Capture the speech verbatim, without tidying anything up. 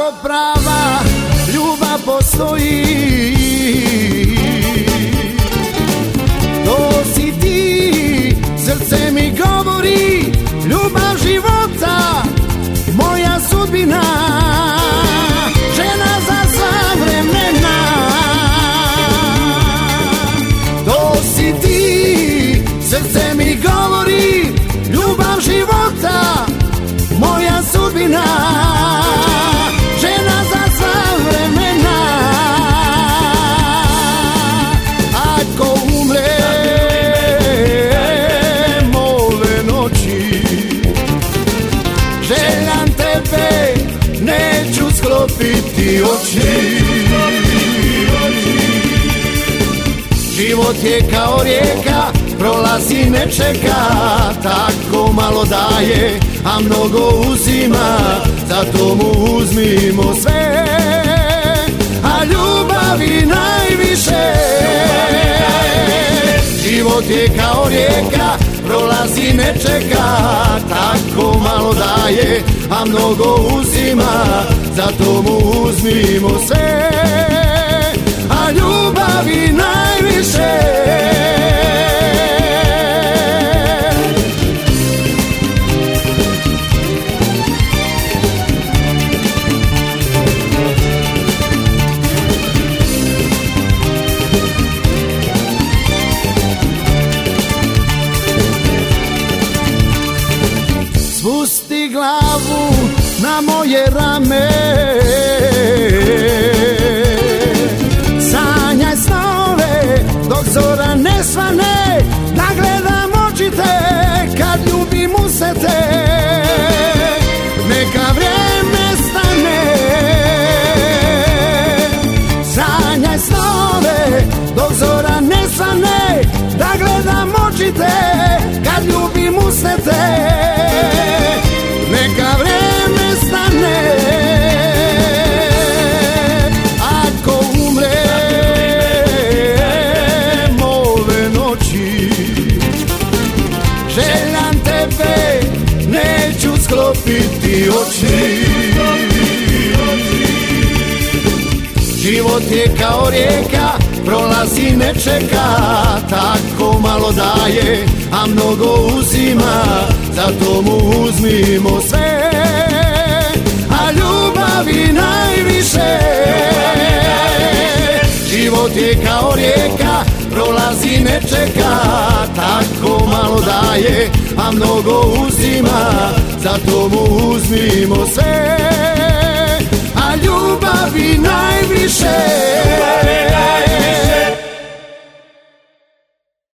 Ako prava ljubav postoji, to si ti, srce mi govori, ljubav života, moja sudbina, žena za sva vremena. To si ti, srce mi govori, ljubav života, moja sudbina, žena za sva vremena. Ako umre ove noći, željam tebe, neću sklopiti oči. Život je kao rijeka, prolazi, ne čeka, tako malo daje, a mnogo uzima, zato mu uzmimo sve, a ljubavi najviše. Život je kao rijeka, prolazi, ne čeka, tako malo daje, a mnogo uzima, zato mu uzmimo sve, a ljubavi najviše. Spusti glavu na moje rame, sanjaj snove dok zora ne svane, da gledam oči te kad ljubim u se te, neka vrijeme stane. Sanjaj snove dok zora ne svane, da gledam oči te kad ljubim u se te, neka vreme stane. Ako umre ove noći, željam tebe, neću sklopiti oči. Život je kao rijeka, prolazi, ne čeka, tako malo daje, a mnogo uzima, zato mu uzmimo sve, a ljubavi najviše. Život je kao rijeka, prolazi, ne čeka, tako malo daje, a mnogo uzima, zato mu uzmimo sve.